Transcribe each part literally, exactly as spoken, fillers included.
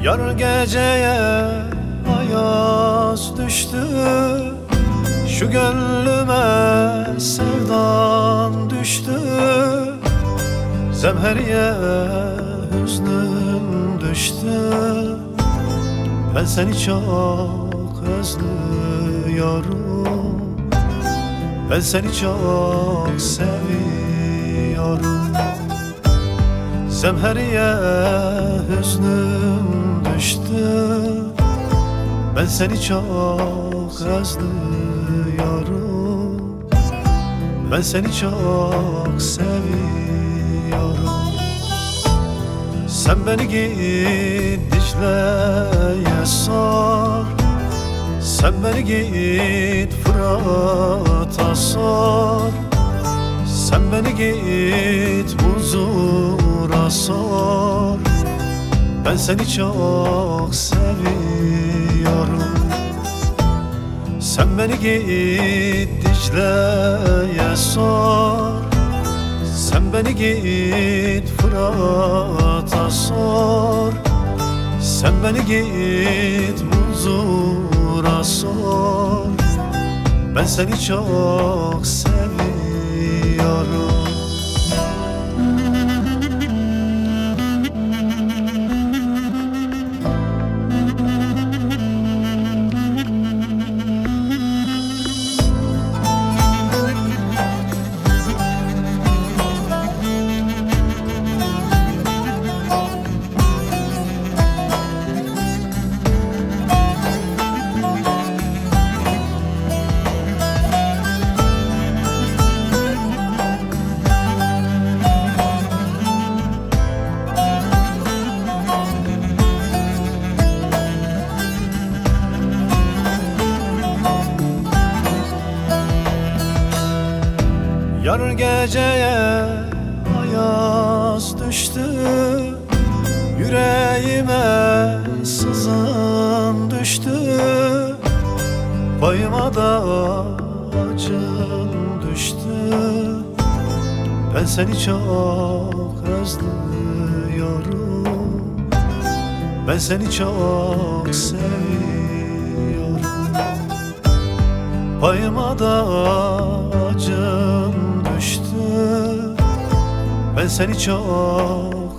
Yar geceye ayaz düştü, şu gönlüme sevdan düştü. Zemheriye hüznüm düştü, ben seni çok özlüyorum, ben seni çok seviyorum. Zemheriye hüznüm düştü, ben seni çok özlüyorum, ben seni çok seviyorum. Sen beni git Dicle'ye sor, sen beni git Fırat'a sor, sen beni git Buzur'a sor, ben seni çok seviyorum. Sen beni git Dicle'ye sor, sen beni git Fırat'a sor, sen beni git Buzur'a sor, ben seni çok seviyorum. Yar geceye ayaz düştü, yüreğime sızın düştü. Payıma da acın düştü, ben seni çok özlüyorum, ben seni çok seviyorum. Payıma da acın düştü, ben seni çok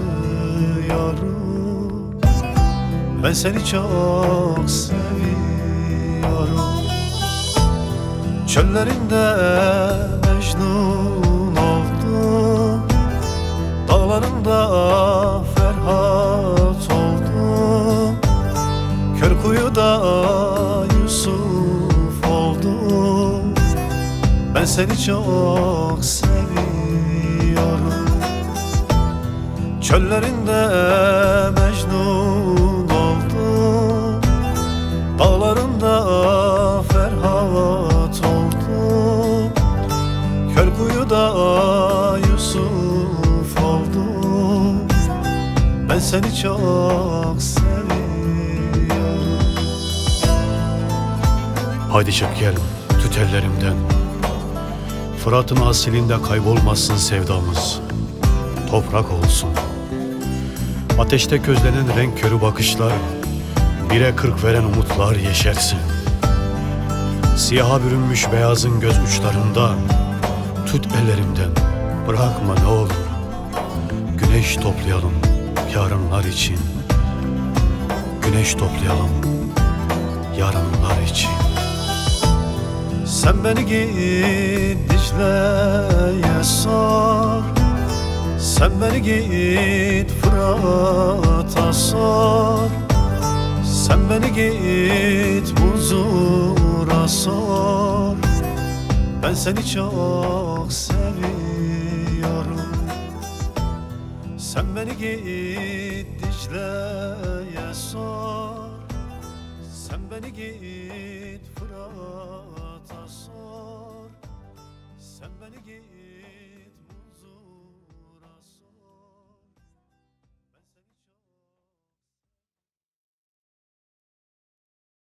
özlüyorum, ben seni çok seviyorum. Çöllerinde Mecnun oldum, dağlarında Ferhat oldum, Körkuyu'da Yusuf oldum, ben seni çok seviyorum. Çöllerinde Mecnun oldum, dağlarında Ferhat oldum, Körkuyu'da Yusuf oldum, ben seni çok seviyorum. Haydi çık gel, tut ellerimden, Fırat'ın asilinde kaybolmasın sevdamız, toprak olsun. Ateşte közlenen renk körü bakışlar, bire kırk veren umutlar yeşersin. Siyaha bürünmüş beyazın göz uçlarında, tut ellerimden, bırakma ne olur. Güneş toplayalım yarınlar için, güneş toplayalım yarınlar için. Sen beni git Dicle'ye sor, sen beni git Fırat'a sor, sen beni git Buzur'a sor, ben seni çok seviyorum. Sen beni git Dicle'ye sor, sen beni git Fırat'a sor, sen beni git